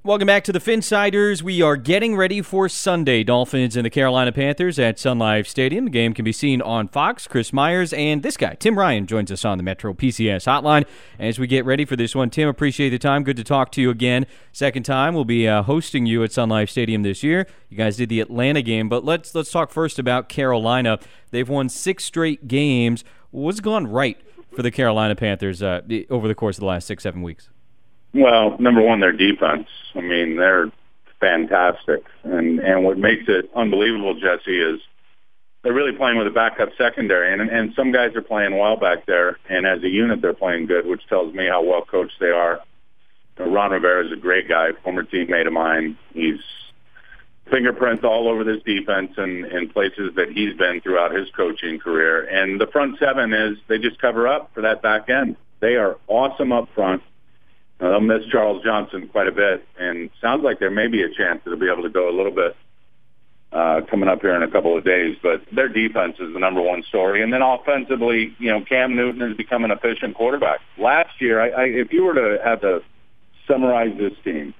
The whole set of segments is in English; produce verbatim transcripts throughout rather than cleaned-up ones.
Welcome back to the Phinsiders. We are getting ready for Sunday. Dolphins and the Carolina Panthers at Sun Life Stadium. The game can be seen on Fox. Chris Myers and this guy, Tim Ryan, joins us on the Metro P C S hotline as we get ready for this one. Tim, appreciate the time. Good to talk to you again. Second time, we'll be uh, hosting you at Sun Life Stadium this year. You guys did the Atlanta game, but let's let's talk first about Carolina. They've won six straight games. What's gone right for the Carolina Panthers uh, over the course of the last six, seven weeks? Well, number one, their defense. I mean, they're fantastic. And and what makes it unbelievable, Jesse, is they're really playing with a backup secondary. And, and some guys are playing well back there. And as a unit, they're playing good, which tells me how well coached they are. Ron Rivera is a great guy, former teammate of mine. He's fingerprints all over this defense and in places that he's been throughout his coaching career. And the front seven is they just cover up for that back end. They are awesome up front. Uh, they'll miss Charles Johnson quite a bit, and sounds like there may be a chance that they'll be able to go a little bit uh, coming up here in a couple of days. But their defense is the number one story. And then offensively, you know, Cam Newton has become an efficient quarterback. Last year, I, I, if you were to have to summarize this team,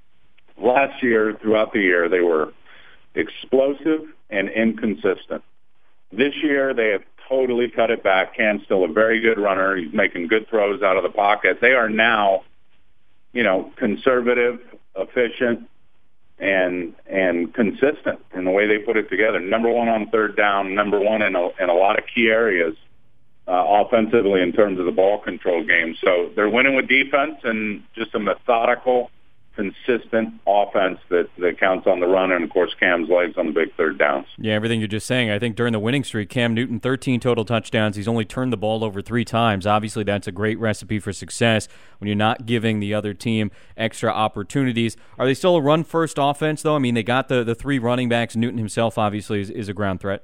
last year, throughout the year, they were explosive and inconsistent. This year, they have totally cut it back. Cam's still a very good runner. He's making good throws out of the pocket. They are now, you know, conservative, efficient, and and consistent in the way they put it together. Number one on third down, number one in a, in a lot of key areas uh, offensively in terms of the ball control game. So they're winning with defense and just a methodical, consistent offense that, that counts on the run, and, of course, Cam's legs on the big third downs. Yeah, everything you're just saying. I think during the winning streak, Cam Newton, thirteen total touchdowns. He's only turned the ball over three times. Obviously, that's a great recipe for success when you're not giving the other team extra opportunities. Are they still a run-first offense, though? I mean, they got the, the three running backs. Newton himself, obviously, is, is a ground threat.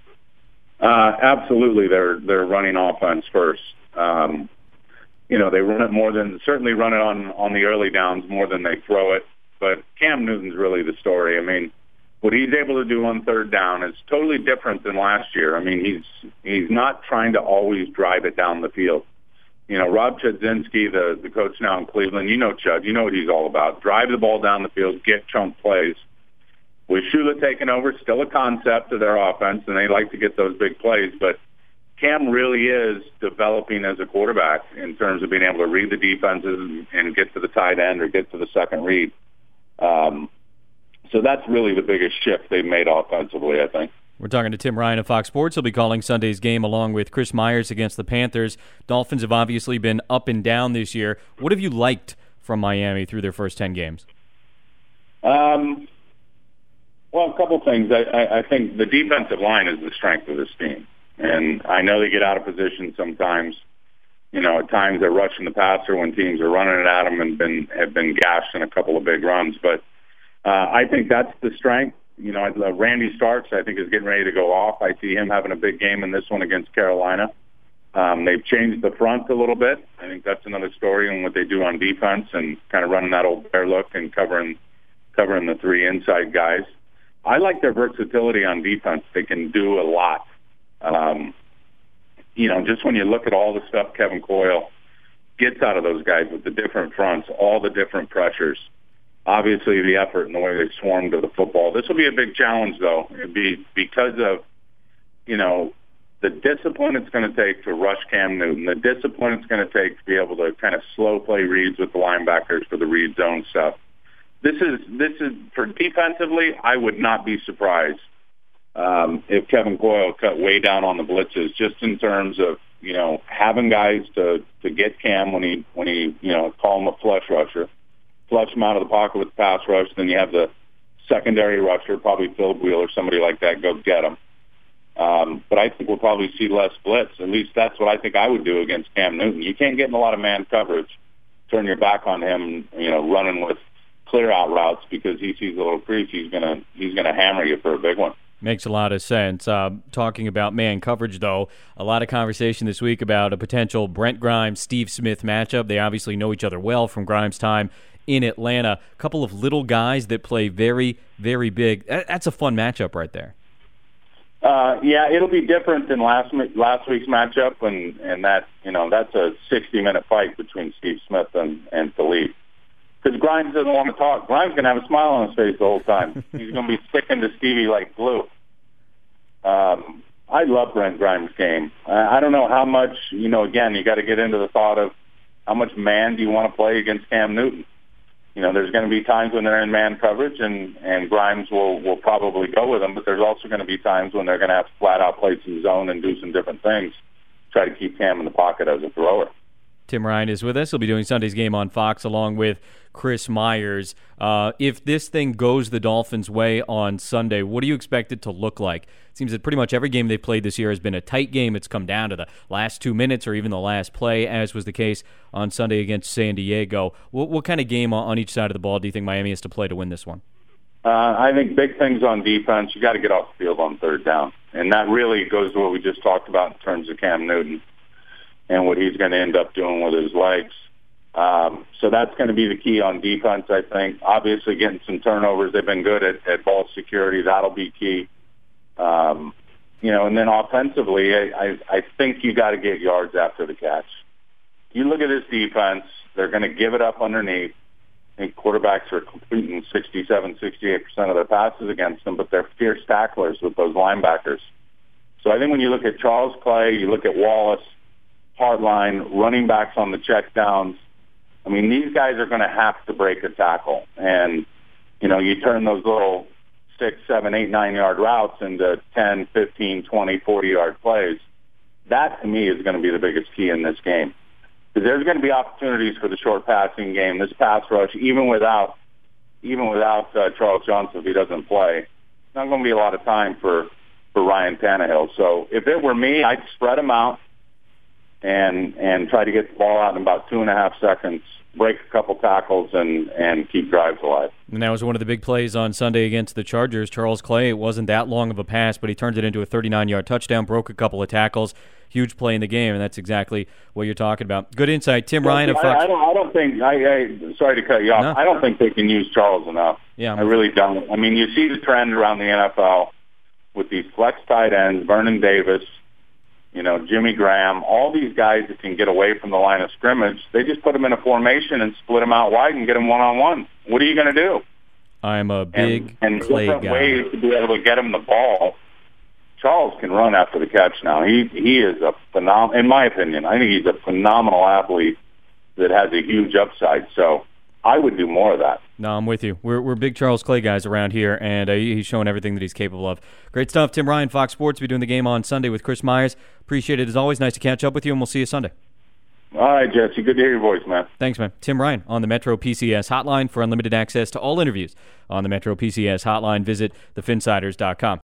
Uh, absolutely, they're, they're running offense first. Um You know, they run it more than, certainly run it on, on the early downs more than they throw it. But Cam Newton's really the story. I mean, what he's able to do on third down is totally different than last year. I mean, he's he's not trying to always drive it down the field. You know, Rob Chudzinski, the, the coach now in Cleveland, you know Chud, you know what he's all about. Drive the ball down the field, get chunk plays. With Shula taking over, still a concept of their offense, and they like to get those big plays. But Cam really is developing as a quarterback in terms of being able to read the defenses and, and get to the tight end or get to the second read. Um, so that's really the biggest shift they've made offensively, I think. We're talking to Tim Ryan of Fox Sports. He'll be calling Sunday's game along with Chris Myers against the Panthers. Dolphins have obviously been up and down this year. What have you liked from Miami through their first ten games? Um, well, a couple things. I, I, I think the defensive line is the strength of this team. And I know they get out of position sometimes. You know, at times they're rushing the passer when teams are running it at them and been have been gashed in a couple of big runs. But uh, I think that's the strength. You know, uh, Randy Starks, I think, is getting ready to go off. I see him having a big game in this one against Carolina. Um, they've changed the front a little bit. I think that's another story on what they do on defense and kind of running that old bear look and covering covering the three inside guys. I like their versatility on defense. They can do a lot. Um, you know, just when you look at all the stuff Kevin Coyle gets out of those guys with the different fronts, all the different pressures, obviously the effort and the way they swarm to the football. This will be a big challenge, though. It'd be because of, you know, the discipline it's going to take to rush Cam Newton, the discipline it's going to take to be able to kind of slow play reads with the linebackers for the read zone stuff. This is, this is for defensively, I would not be surprised Um, if Kevin Coyle cut way down on the blitzes, just in terms of, you know, having guys to, to get Cam when he, when he, you know, call him a flush rusher, flush him out of the pocket with the pass rush, then you have the secondary rusher, probably Phil Wheel or somebody like that, go get him. Um, but I think we'll probably see less blitz. At least that's what I think I would do against Cam Newton. You can't get in a lot of man coverage, turn your back on him, you know, running with clear out routes because he sees a little crease. He's gonna he's gonna hammer you for a big one. Makes a lot of sense. Uh, talking about man coverage, though, a lot of conversation this week about a potential Brent Grimes, Steve Smith matchup. They obviously know each other well from Grimes' time in Atlanta. A couple of little guys that play very, very big. That's a fun matchup right there. Uh, yeah, it'll be different than last last week's matchup, and, and that you know that's a sixty minute fight between Steve Smith and, and Philippe. because Grimes doesn't want to talk. Grimes going to have a smile on his face the whole time. He's going to be sticking to Stevie like glue. Um, I love Brent Grimes' game. I, I don't know how much, you know, again, you got to get into the thought of how much man do you want to play against Cam Newton. You know, there's going to be times when they're in man coverage, and, and Grimes will, will probably go with them, but there's also going to be times when they're going to have to flat out play some zone and do some different things, try to keep Cam in the pocket as a thrower. Tim Ryan is with us. He'll be doing Sunday's game on Fox along with Chris Myers. Uh, if this thing goes the Dolphins' way on Sunday, what do you expect it to look like? It seems that pretty much every game they've played this year has been a tight game. It's come down to the last two minutes or even the last play, as was the case on Sunday against San Diego. What, what kind of game on each side of the ball do you think Miami has to play to win this one? Uh, I think big things on defense. You got to get off the field on third down. And that really goes to what we just talked about in terms of Cam Newton and what he's going to end up doing with his legs. Um, so that's going to be the key on defense, I think. Obviously, getting some turnovers. They've been good at, at ball security. That'll be key. Um, you know, and then offensively, I, I, I think you got to get yards after the catch. You look at this defense, they're going to give it up underneath. I think quarterbacks are completing sixty-seven, sixty-eight percent of their passes against them, but they're fierce tacklers with those linebackers. So I think when you look at Charles Clay, you look at Wallace, Hartline, running backs on the checkdowns, I mean, these guys are going to have to break a tackle. And, you know, you turn those little six, seven, eight, nine-yard routes into ten, fifteen, twenty, forty-yard plays. That, to me, is going to be the biggest key in this game. Because there's going to be opportunities for the short passing game, this pass rush, even without even without uh, Charles Johnson, if he doesn't play. Not going to be a lot of time for, for Ryan Tannehill. So if it were me, I'd spread him out and and try to get the ball out in about two and a half seconds, break a couple tackles, and, and keep drives alive. And that was one of the big plays on Sunday against the Chargers. Charles Clay, it wasn't that long of a pass, but he turned it into a thirty-nine-yard touchdown, broke a couple of tackles. Huge play in the game, and that's exactly what you're talking about. Good insight. Tim well, Ryan of I, Fox. I, don't, I don't think, I, I, sorry to cut you off, no. I don't think they can use Charles enough. Yeah, I really don't. I mean, you see the trend around the N F L with these flex tight ends, Vernon Davis, you know, Jimmy Graham, all these guys that can get away from the line of scrimmage. They just put them in a formation and split them out wide and get them one-on-one. What are you going to do? I'm a big and, and play different guy. ways to be able to get him the ball. Charles can run after the catch now. He he is a phenom- in my opinion, I think he's a phenomenal athlete that has a huge upside. So I would do more of that. No, I'm with you. We're we're big Charles Clay guys around here, and uh, he's showing everything that he's capable of. Great stuff. Tim Ryan, Fox Sports, will be doing the game on Sunday with Chris Myers. Appreciate it as always. Nice to catch up with you, and we'll see you Sunday. All right, Jesse. Good to hear your voice, man. Thanks, man. Tim Ryan on the Metro P C S hotline. For unlimited access to all interviews on the Metro P C S hotline, visit the finsiders dot com.